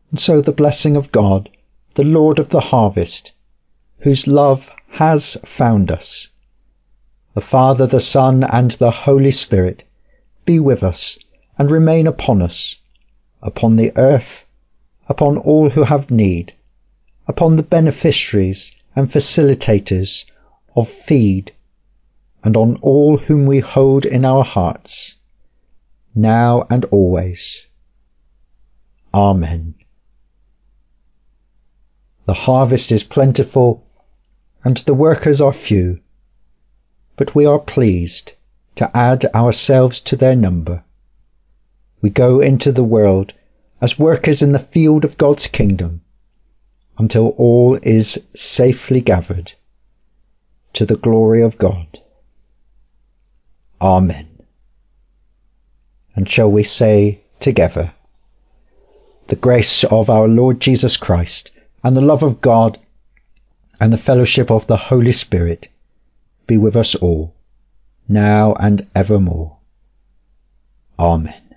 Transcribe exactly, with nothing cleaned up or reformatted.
And so the blessing of God, the Lord of the harvest, whose love has found us, the Father, the Son, and the Holy Spirit, be with us and remain upon us, upon the earth, upon all who have need, upon the beneficiaries and facilitators of Feed, and on all whom we hold in our hearts, now and always. Amen. The harvest is plentiful, and the workers are few, but we are pleased to add ourselves to their number. We go into the world as workers in the field of God's kingdom, until all is safely gathered, to the glory of God. Amen. And shall we say together, the grace of our Lord Jesus Christ, and the love of God, and the fellowship of the Holy Spirit be with us all, now and evermore. Amen.